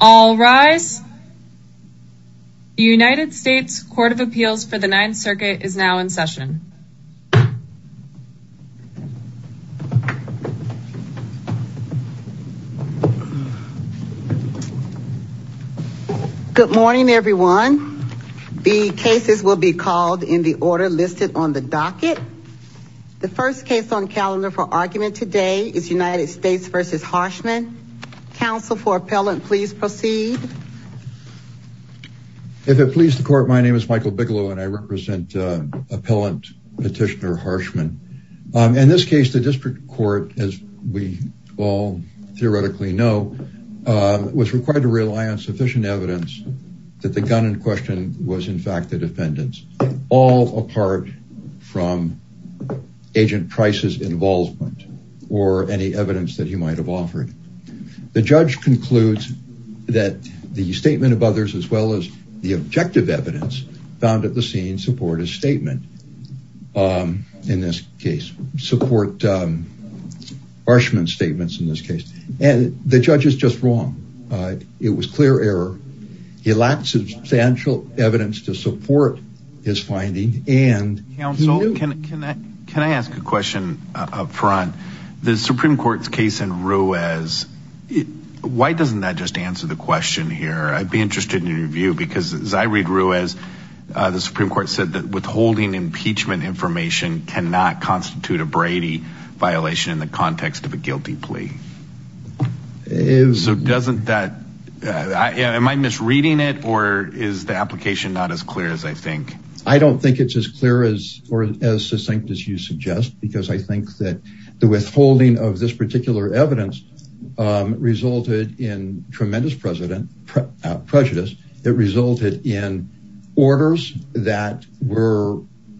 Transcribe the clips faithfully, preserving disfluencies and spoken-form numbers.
All rise. The United States Court of Appeals for the Ninth Circuit is now in session. Good morning, everyone. The cases will be called in the order listed on the docket. The first case on calendar for argument today is United States v. Harshman. Counsel for appellant, please proceed. If it please the court, my name is Michael Bigelow and I represent uh, appellant petitioner Harshman. Um, in this case, the district court, as we all theoretically know, uh, was required to rely on sufficient evidence that the gun in question was in fact the defendant's, all apart from Agent Price's involvement or any evidence that he might have offered. The judge concludes that the statement of others, as well as the objective evidence found at the scene, support his statement. Um, in this case, support um, Harshman's statements in this case. And the judge is just wrong. Uh, it was clear error. He lacked substantial evidence to support his finding, and counsel, he knew- can can I can I ask a question uh, up front? The Supreme Court's case in Ruiz. It, why doesn't that just answer the question here? I'd be interested in your view, because as I read Ruiz, uh, the Supreme Court said that withholding impeachment information cannot constitute a Brady violation in the context of a guilty plea. It, so doesn't that, uh, I, am I misreading it, or is the application not as clear as I think? I don't think it's as clear as or as succinct as you suggest, because I think that the withholding of this particular evidence Um, resulted in tremendous precedent, pre- uh, prejudice. It resulted in orders that were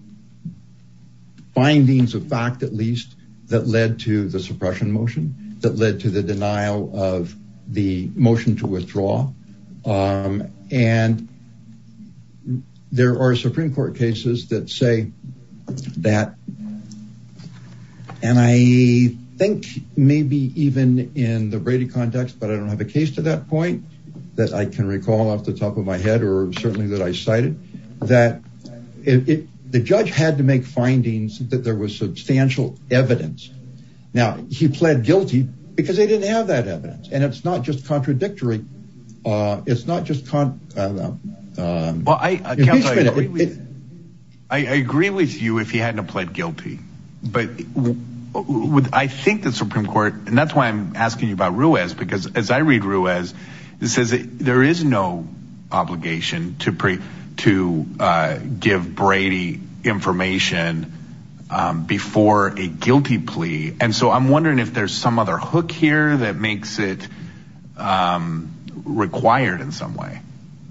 findings of fact, at least, that led to the suppression motion, that led to the denial of the motion to withdraw. Um, and there are Supreme Court cases that say that, and I think maybe even in the Brady context, but I don't have a case to that point that I can recall off the top of my head, or certainly that I cited, that it, it, the judge had to make findings that there was substantial evidence. Now, he pled guilty because they didn't have that evidence. And it's not just contradictory. Uh, it's not just con. Uh, um, well, I, uh, counsel, I agree with, it, I, I agree with you if he hadn't pled guilty, but I think the Supreme Court, and that's why I'm asking you about Ruiz, because as I read Ruiz, it says that there is no obligation to pre, to uh, give Brady information um, before a guilty plea. And so I'm wondering if there's some other hook here that makes it um, required in some way.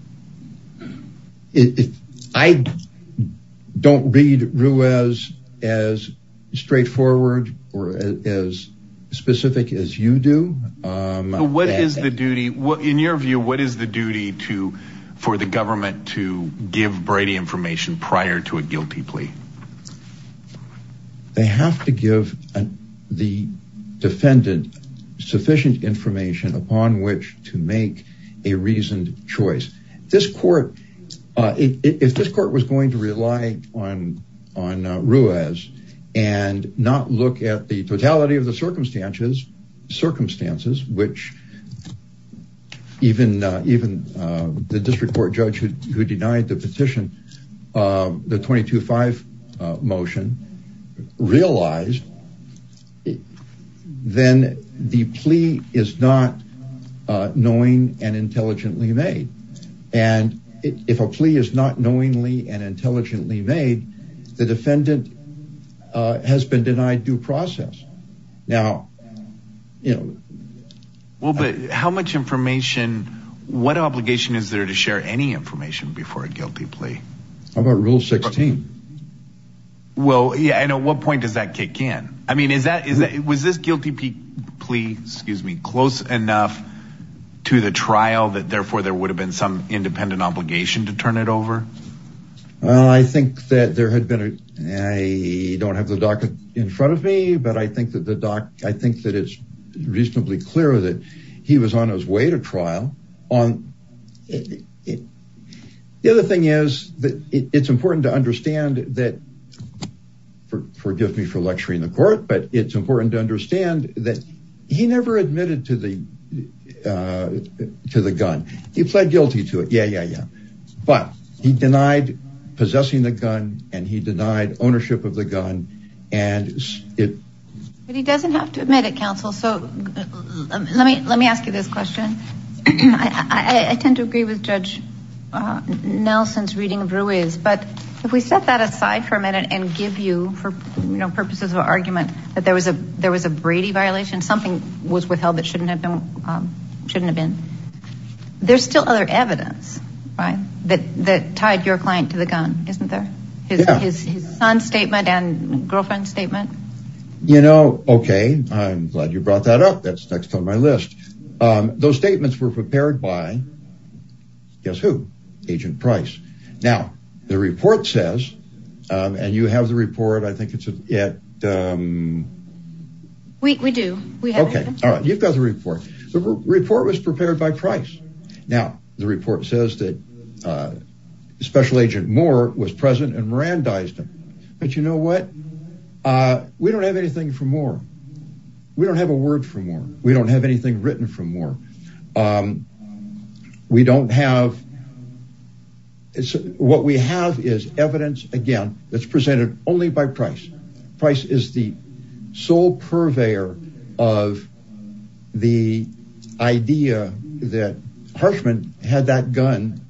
It, it, I don't read Ruiz as straightforward or as, as specific as you do. Um, so what and, is the duty? What, in your view, what is the duty to for the government to give Brady information prior to a guilty plea? They have to give an, the defendant sufficient information upon which to make a reasoned choice. This court, uh, it, it, if this court was going to rely on on uh, Ruiz and not look at the totality of the circumstances, circumstances, which even uh, even uh, the district court judge who, who denied the petition, uh, the twenty-two five uh, motion, realized, then the plea is not uh, knowing and intelligently made. And if a plea is not knowingly and intelligently made, the defendant Uh, has been denied due process. Now, you know. Well, but how much information, what obligation is there to share any information before a guilty plea? How about Rule sixteen? Well, yeah, and at what point does that kick in? I mean, is that, is that, was this guilty plea, excuse me, close enough to the trial that therefore there would have been some independent obligation to turn it over? Well, I think that there had been a, I don't have the docket in front of me, but I think that the doc, I think that it's reasonably clear that he was on his way to trial. on it, it, the other thing is that it, it's important to understand that, for, forgive me for lecturing the court, but it's important to understand that he never admitted to the uh, to the gun. He pled guilty to it. Yeah, yeah, yeah. But he denied possessing the gun, and he denied ownership of the gun, and it. But he doesn't have to admit it, counsel. So let me let me ask you this question. I, I, I tend to agree with Judge uh, Nelson's reading of Ruiz, but if we set that aside for a minute and give you, for you know purposes of argument, that there was a there was a Brady violation, something was withheld that shouldn't have been um, shouldn't have been. There's still other evidence, right, that that tied your client to the gun, isn't there? His yeah. his his son's statement and girlfriend's statement. You know, okay, I'm glad you brought that up. That's next on my list. Um, those statements were prepared by, guess who? Agent Price. Now, the report says, um, and you have the report, I think it's at... Um, we we do. We have Okay, it. all right, you've got the report. The re- report was prepared by Price. Now, the report says that uh, Special Agent Moore was present and Mirandized him. But you know what? Uh, we don't have anything from Moore. We don't have a word from Moore. We don't have anything written from Moore. Um, we don't have, it's, what we have is evidence, again, that's presented only by Price. Price is the sole purveyor of the idea that Harshman had that gun.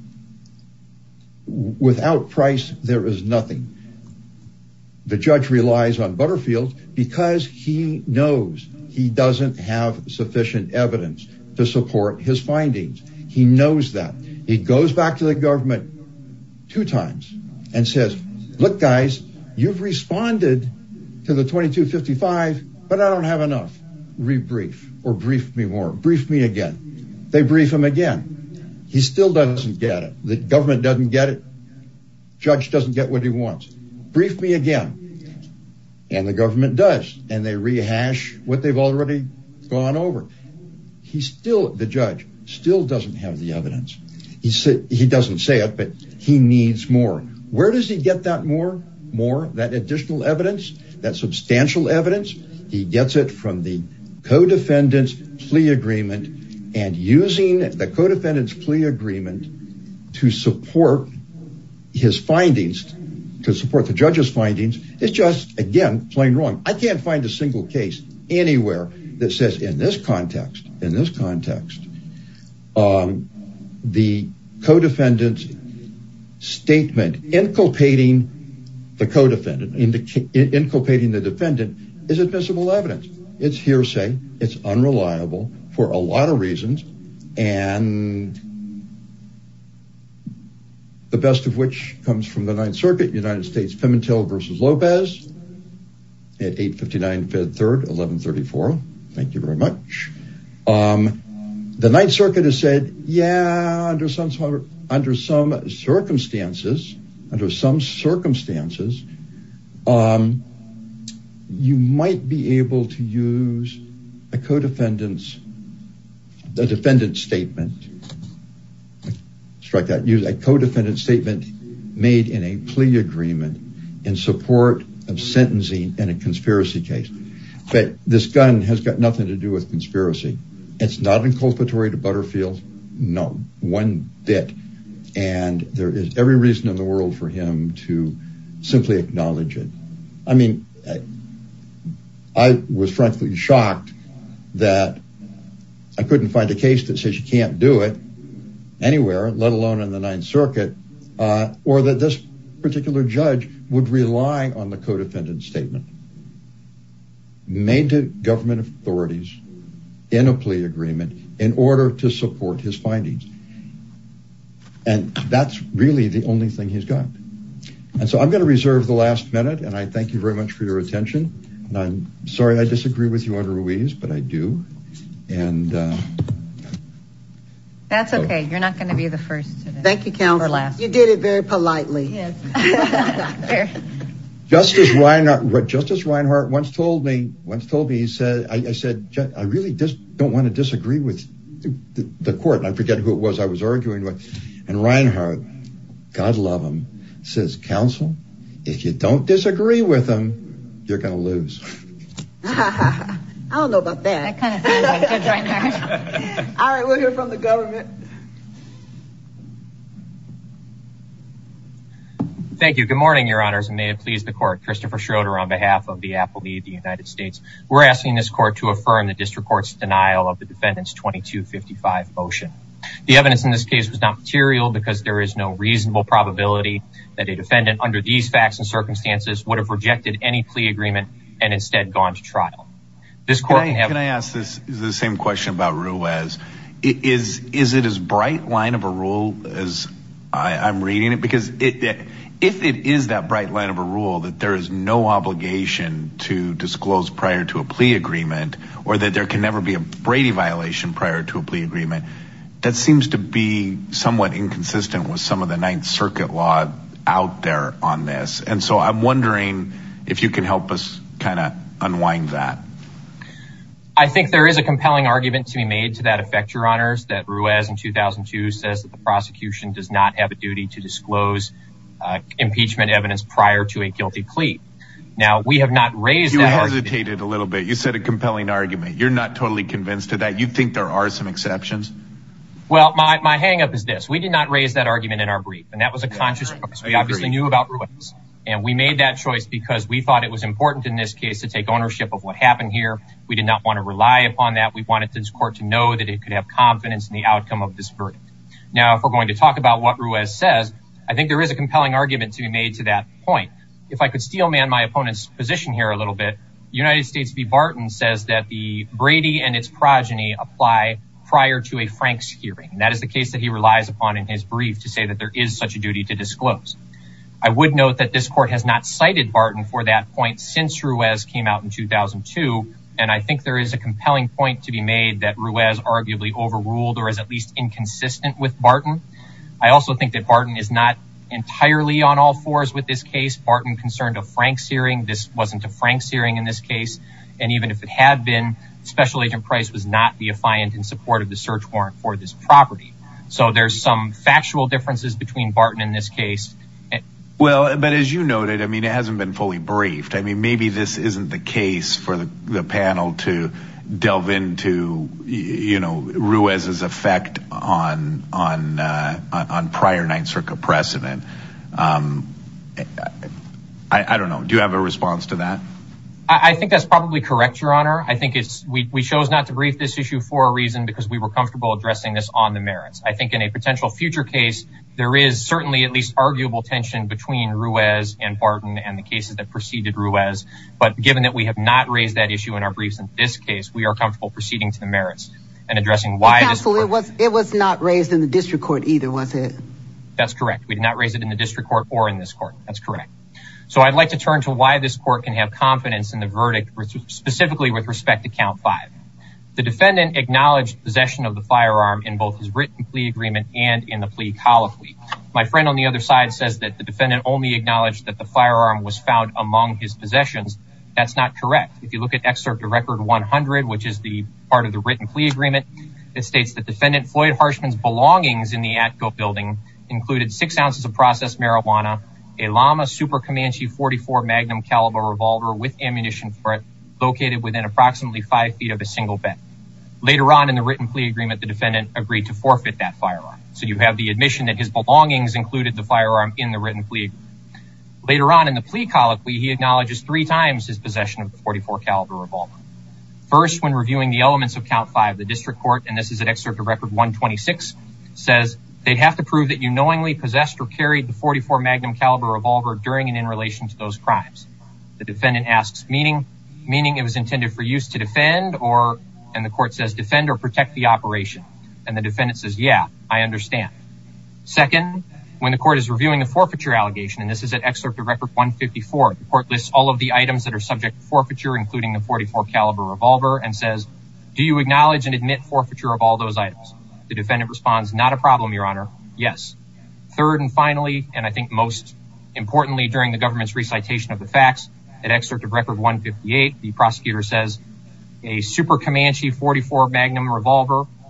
Without Price, there is nothing. The judge relies on Butterfield because he knows he doesn't have sufficient evidence to support his findings. He knows that. He goes back to the government two times and says, look, guys, you've responded to the twenty-two fifty-five, but I don't have enough. Rebrief or brief me more. Brief me again. They brief him again. He still doesn't get it. The government doesn't get it. Judge doesn't get what he wants. Brief me again. And the government does. And they rehash what they've already gone over. He still, the judge, still doesn't have the evidence. He sa- he doesn't say it, but he needs more. Where does he get that more? More, that additional evidence, that substantial evidence? He gets it from the co-defendant's plea agreement, and using the co-defendant's plea agreement to support his findings, to support the judge's findings, is just, again, plain wrong. I can't find a single case anywhere that says in this context, in this context, um, the co-defendant's statement inculpating the co-defendant, indica- inculpating the defendant, is admissible evidence. It's hearsay. It's unreliable for a lot of reasons, and the best of which comes from the Ninth Circuit, United States, Pimentel versus Lopez, at eight fifty-nine Fed Third, eleven thirty-four. Thank you very much. Um, the Ninth Circuit has said, yeah, under some under some circumstances, under some circumstances, um, you might be able to use a co-defendant's, a defendant's statement. Strike that. Use a co-defendant statement made in a plea agreement in support of sentencing in a conspiracy case. But this gun has got nothing to do with conspiracy. It's not inculpatory to Butterfield. No, one bit. And there is every reason in the world for him to simply acknowledge it. I mean, I, I was frankly shocked that I couldn't find a case that says you can't do it anywhere, let alone in the Ninth Circuit, uh, or that this particular judge would rely on the co-defendant's statement made to government authorities in a plea agreement in order to support his findings. And that's really the only thing he's got. And so I'm going to reserve the last minute, and I thank you very much for your attention. And I'm sorry I disagree with you on Ruiz, but I do. And uh, that's okay. So. You're not going to be the first today. Thank you, counsel. Or last. You did it very politely. Yes. Justice Reinhart, Justice Reinhart once told me, once told me, he said, I, I said, I really just don't want to disagree with the, the court, and I forget who it was I was arguing with, and Reinhardt, God love him, says, counsel, if you don't disagree with him, you're going to lose. I don't know about that. That kind of sounds like Judge Reinhardt. All right, we'll hear from the government. Thank you. Good morning, Your Honors, and may it please the court. Christopher Schroeder on behalf of the appellee of the United States. We're asking this court to affirm the district court's denial of the defendant's twenty-two fifty-five motion. The evidence in this case was not material because there is no reasonable probability that a defendant under these facts and circumstances would have rejected any plea agreement and instead gone to trial. This court can I, can have... Can I ask this the same question about Ruiz? Is, is it as bright line of a rule as I, I'm reading it? Because it, it if it is that bright line of a rule that there is no obligation to disclose prior to a plea agreement, or that there can never be a Brady violation prior to a plea agreement, that seems to be somewhat inconsistent with some of the Ninth Circuit law out there on this. And so I'm wondering if you can help us kind of unwind that. I think there is a compelling argument to be made to that effect, Your Honors, that Ruiz in two thousand two says that the prosecution does not have a duty to disclose uh, impeachment evidence prior to a guilty plea. Now, we have not raised you that hesitated argument. a little bit. You said a compelling argument. You're not totally convinced of that. You think there are some exceptions? Well, my, my hang-up is this. We did not raise that argument in our brief, and that was a yeah, conscious choice. We obviously knew about Ruiz, and we made that choice because we thought it was important in this case to take ownership of what happened here. We did not want to rely upon that. We wanted this court to know that it could have confidence in the outcome of this verdict. Now, if we're going to talk about what Ruiz says, I think there is a compelling argument to be made to that point. If I could steelman my opponent's position here a little bit, United States v. Barton says that the Brady and its progeny apply prior to a Franks hearing. And that is the case that he relies upon in his brief to say that there is such a duty to disclose. I would note that this court has not cited Barton for that point since Ruiz came out in two thousand two. And I think there is a compelling point to be made that Ruiz arguably overruled or is at least inconsistent with Barton. I also think that Barton is not entirely on all fours with this case. Barton concerned a Franks hearing. This wasn't a Franks hearing in this case. And even if it had been, Special Agent Price was not the affiant in support of the search warrant for this property. So there's some factual differences between Barton in this case. Well, but as you noted, I mean, it hasn't been fully briefed. I mean, maybe this isn't the case for the, the panel to delve into, you know, Ruiz's effect on on uh, on prior Ninth Circuit precedent. Um, I, I don't know. Do you have a response to that? I think that's probably correct, Your Honor. I think it's we, we chose not to brief this issue for a reason because we were comfortable addressing this on the merits. I think in a potential future case, there is certainly at least arguable tension between Ruiz and Barton and the cases that preceded Ruiz. But given that we have not raised that issue in our briefs in this case, we are comfortable proceeding to the merits and addressing why this Counsel, it was it was not raised in the district court either, was it? That's correct. We did not raise it in the district court or in this court. That's correct. So I'd like to turn to why this court can have confidence in the verdict, specifically with respect to count five. The defendant acknowledged possession of the firearm in both his written plea agreement and in the plea colloquy. My friend on the other side says that the defendant only acknowledged that the firearm was found among his possessions. That's not correct. If you look at excerpt of record one hundred, which is the part of the written plea agreement, it states that defendant Floyd Harshman's belongings in the Atco building included six ounces of processed marijuana, a Lama Super Comanche forty-four Magnum caliber revolver with ammunition for it, located within approximately five feet of a single bed. Later on in the written plea agreement, the defendant agreed to forfeit that firearm. So you have the admission that his belongings included the firearm in the written plea agreement. Later on in the plea colloquy, he acknowledges three times his possession of the forty-four caliber revolver. First, when reviewing the elements of count five, the district court, and this is at excerpt of record one twenty-six, says they'd have to prove that you knowingly possessed or carried the forty-four Magnum caliber revolver during and in relation to those crimes. The defendant asks, meaning, meaning it was intended for use to defend, or, and the court says, defend or protect the operation. And the defendant says, yeah, I understand. Second, when the court is reviewing the forfeiture allegation, and this is at excerpt of record one fifty-four, the court lists all of the items that are subject to forfeiture, including the forty-four caliber revolver, and says, do you acknowledge and admit forfeiture of all those items? The defendant responds, not a problem, Your Honor. Yes. Third and finally, and I think most importantly during the government's recitation of the facts, at excerpt of record one fifty-eight, the prosecutor says, a Super Comanche forty-four Magnum revolver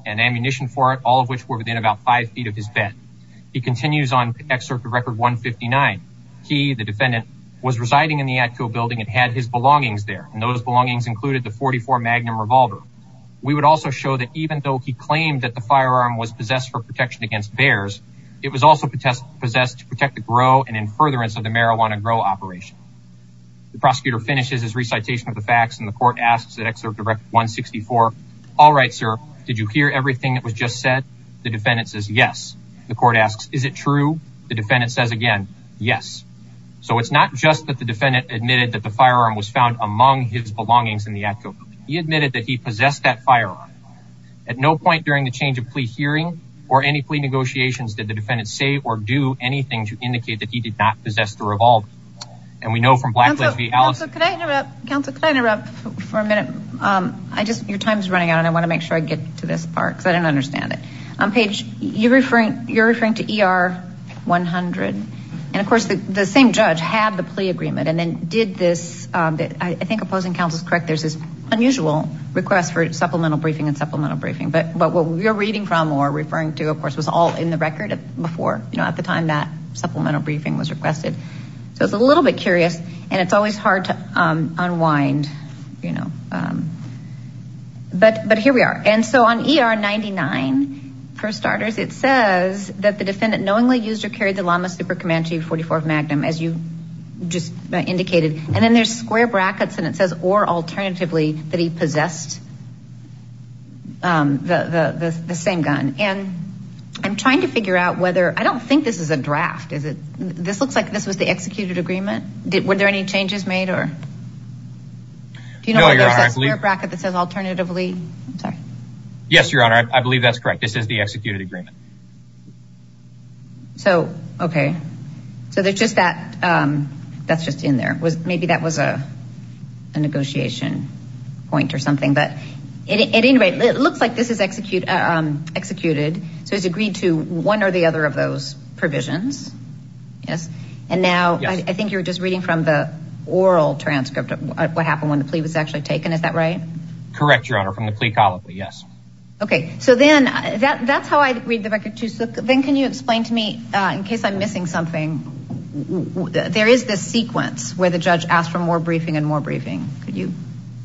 and ammunition for it, all of which were within about five feet of his bed. He continues on excerpt of record one fifty-nine. He, the defendant, was residing in the Atco building and had his belongings there, and those belongings included the forty-four Magnum revolver. We would also show that even though he claimed that the firearm was possessed for protection against bears, it was also possessed to protect the grow and in furtherance of the marijuana grow operation. The prosecutor finishes his recitation of the facts, and the court asks at excerpt of record one sixty-four, all right, sir, did you hear everything that was just said? The defendant says yes. The court asks, is it true? The defendant says again, yes. So it's not just that the defendant admitted that the firearm was found among his belongings in the Atco building. He admitted that he possessed that firearm. At no point during the change of plea hearing or any plea negotiations did the defendant say or do anything to indicate that he did not possess the revolver. And we know from Blackledge v. Allison. Counsel, could I interrupt? Counsel, could I interrupt for a minute? Um, I just, your time's running out, and I want to make sure I get to this part because I didn't understand it. On page, you're referring, you're referring to E R one hundred. And of course, the, the same judge had the plea agreement and then did this. Um, the, I, I think opposing counsel is correct. There's this unusual request for supplemental briefing and supplemental briefing. But but what you're reading from or referring to, of course, was all in the record at, before, you know, at the time that supplemental briefing was requested. So it's a little bit curious, and it's always hard to um, unwind, you know. Um, but but here we are. And so on E R ninety-nine. For starters, it says that the defendant knowingly used or carried the Lama Super Comanche forty-four Magnum, as you just uh, indicated. And then there's square brackets, and it says, or alternatively, that he possessed um, the, the, the, the same gun. And I'm trying to figure out whether, I don't think this is a draft. Is it? This looks like this was the executed agreement. Did, were there any changes made, or? Do you know no, whether there's Honor, that square bracket that says alternatively? I'm sorry. Yes, Your Honor, I, I believe that's correct. This is the executed agreement. So, okay. So there's just that, um, that's just in there. Was maybe that was a, a negotiation point or something, but at, at any rate, it looks like this is execute, uh, um, executed. So he's agreed to one or the other of those provisions. Yes. And now yes. I, I think you were just reading from the oral transcript of what happened when the plea was actually taken. Is that right? Correct, Your Honor, from the plea colloquy, yes. Okay, so then uh, that that's how I read the record too. So then can you explain to me, uh, in case I'm missing something, w- w- there is this sequence where the judge asked for more briefing and more briefing. Could you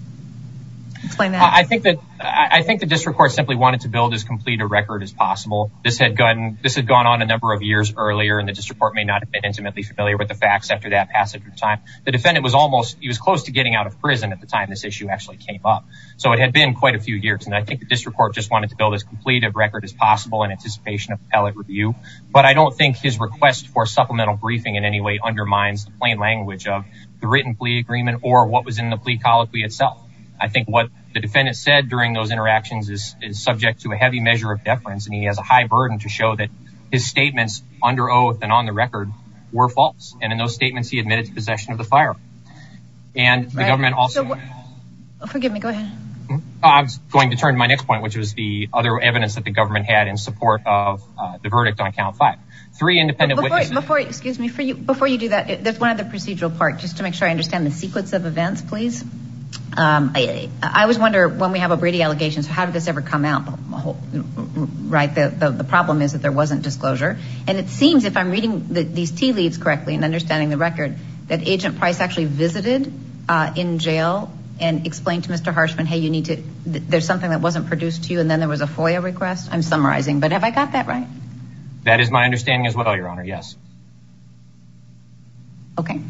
explain that? I think that I think the district court simply wanted to build as complete a record as possible. This had gone this had gone on a number of years earlier, and the district court may not have been intimately familiar with the facts after that passage of time. The defendant was almost he was close to getting out of prison at the time this issue actually came up. So it had been quite a few years, and I think the district court just wanted to build as complete a record as possible in anticipation of appellate review. But I don't think his request for supplemental briefing in any way undermines the plain language of the written plea agreement or what was in the plea colloquy itself. I think what the defendant said during those interactions is, is subject to a heavy measure of deference, and he has a high burden to show that his statements under oath and on the record were false. And in those statements, he admitted to possession of the firearm. And the right. government also... So, oh, forgive me, go ahead. I was going to turn to my next point, which was the other evidence that the government had in support of uh, the verdict on count five. Three independent before, witnesses... Before, excuse me, for you, before you do that, there's one other procedural part, just to make sure I understand the sequence of events, please. Um, I, I always wonder when we have a Brady allegation, so how did this ever come out? Right, the, the, the problem is that there wasn't disclosure. And it seems, if I'm reading the, these tea leaves correctly and understanding the record, that Agent Price actually visited uh, in jail and explained to Mister Harshman, hey, you need to, th- there's something that wasn't produced to you, and then there was a FOIA request. I'm summarizing, but have I got that right? That is my understanding as well, Your Honor, yes. Okay.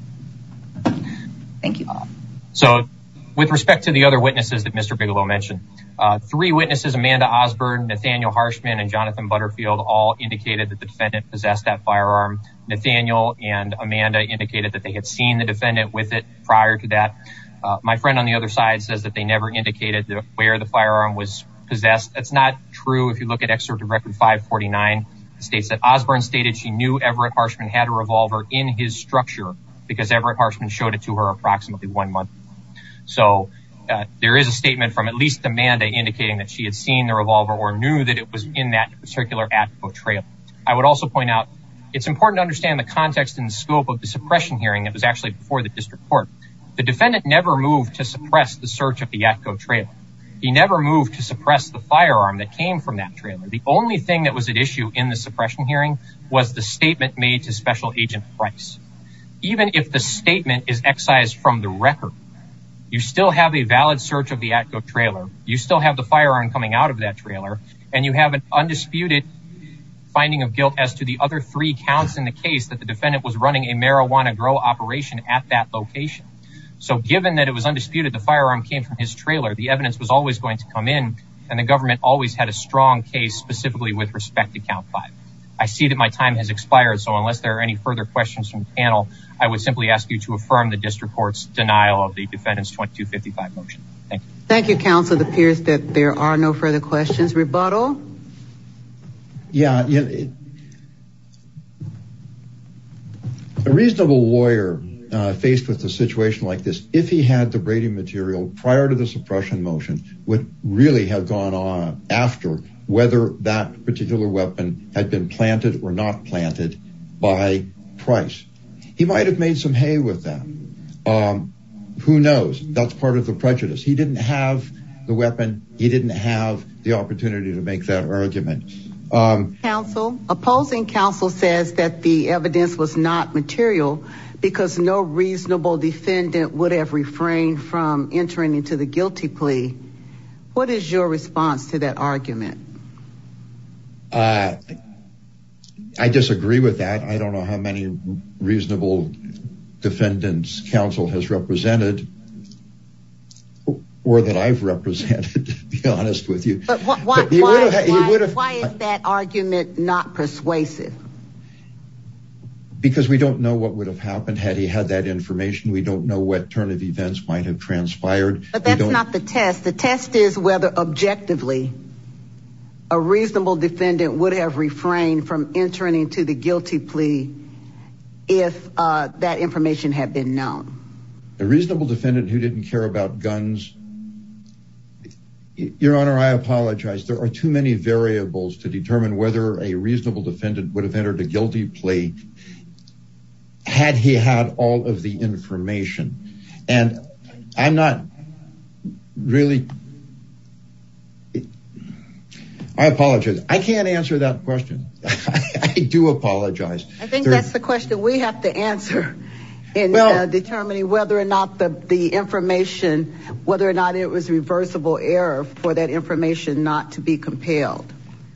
Thank you. Uh, so, with respect to the other witnesses that Mister Bigelow mentioned, uh, three witnesses, Amanda Osborne, Nathaniel Harshman, and Jonathan Butterfield, all indicated that the defendant possessed that firearm. Nathaniel and Amanda indicated that they had seen the defendant with it prior to that. Uh, my friend on the other side says that they never indicated the, where the firearm was possessed. That's not true. If you look at excerpt of record five forty-nine, it states that Osborne stated she knew Everett Harshman had a revolver in his structure because Everett Harshman showed it to her approximately one month. So uh, there is a statement from at least Amanda indicating that she had seen the revolver or knew that it was in that particular Atco trailer. I would also point out it's important to understand the context and the scope of the suppression hearing that was actually before the district court. The defendant never moved to suppress the search of the Atco trailer. He never moved to suppress the firearm that came from that trailer. The only thing that was at issue in the suppression hearing was the statement made to Special Agent Price. Even if the statement is excised from the record, you still have a valid search of the Atco trailer. You still have the firearm coming out of that trailer, and you have an undisputed finding of guilt as to the other three counts in the case that the defendant was running a marijuana grow operation at that location. So given that it was undisputed the firearm came from his trailer, the evidence was always going to come in, and the government always had a strong case specifically with respect to count five. I see that my time has expired, so unless there are any further questions from the panel, I would simply ask you to affirm the district court's denial of the defendant's twenty-two fifty-five motion. Thank you. Thank you, counsel. It appears that there are no further questions. Rebuttal? Yeah, yeah it, a reasonable lawyer uh, faced with a situation like this, if he had the Brady material prior to the suppression motion, would really have gone on after whether that particular weapon had been planted or not planted by Price. He might have made some hay with that. Um, who knows? That's part of the prejudice. He didn't have the weapon. He didn't have the opportunity to make that argument. Um, counsel, opposing counsel says that the evidence was not material because no reasonable defendant would have refrained from entering into the guilty plea. What is your response to that argument? Uh, I disagree with that. I don't know how many reasonable defendants counsel has represented or that I've represented, to be honest with you. But wh- why, but he why, have, he why, have, why is that argument not persuasive? Because we don't know what would have happened had he had that information. We don't know what turn of events might have transpired. But that's not the test. The test is whether objectively a reasonable defendant would have refrained from entering into the guilty plea if uh, that information had been known. A reasonable defendant who didn't care about guns. Your Honor, I apologize. There are too many variables to determine whether a reasonable defendant would have entered a guilty plea had he had all of the information. And I'm not really... I apologize. I can't answer that question. I do apologize. I think there, that's the question we have to answer in well, uh, determining whether or not the, the information, whether or not it was reversible error for that information not to be compelled.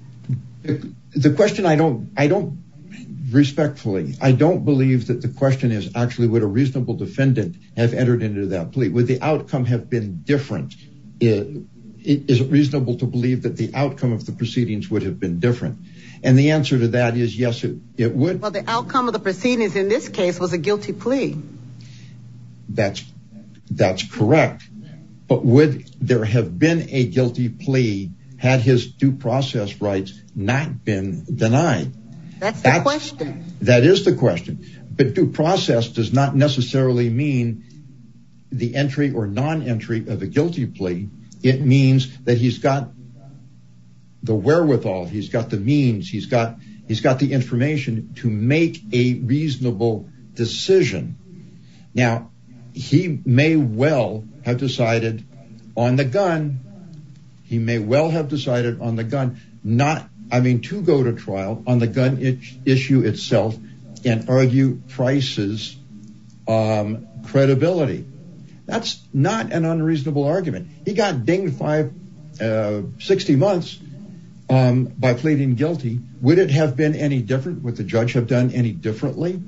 The question I don't, I don't respectfully, I don't believe that the question is actually would a reasonable defendant have entered into that plea? Would the outcome have been different? It, Is it reasonable to believe that the outcome of the proceedings would have been different? And the answer to that is yes, it, it would. Well, the outcome of the proceedings in this case was a guilty plea. That's, that's correct. But would there have been a guilty plea had his due process rights not been denied? That's the that's, question. That is the question. But due process does not necessarily mean the entry or non-entry of a guilty plea. It means that he's got the wherewithal, he's got the means, he's got he's got the information to make a reasonable decision. Now, he may well have decided on the gun. He may well have decided on the gun, not, I mean, to go to trial on the gun it, issue itself and argue Price's um, credibility. That's not an unreasonable argument. He got dinged five, uh, sixty months um, by pleading guilty. Would it have been any different? Would the judge have done any differently?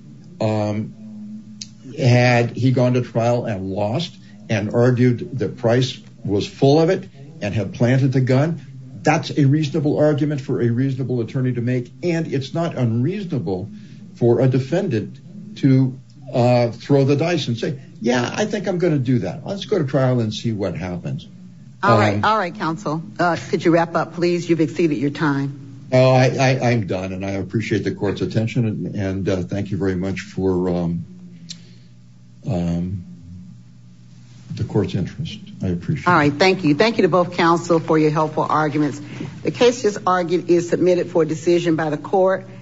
Um, had he gone to trial and lost and argued that Price was full of it and had planted the gun? That's a reasonable argument for a reasonable attorney to make. And it's not unreasonable for a defendant to uh, throw the dice and say, yeah, I think I'm going to do that. Let's go to trial and see what happens. All um, right. All right, counsel. Uh, could you wrap up, please? You've exceeded your time. Oh, I, I, I'm done, and I appreciate the court's attention, and, and uh, thank you very much for um, um, the court's interest. I appreciate it. All right. Thank you. Thank you to both counsel for your helpful arguments. The case just argued is submitted for decision by the court.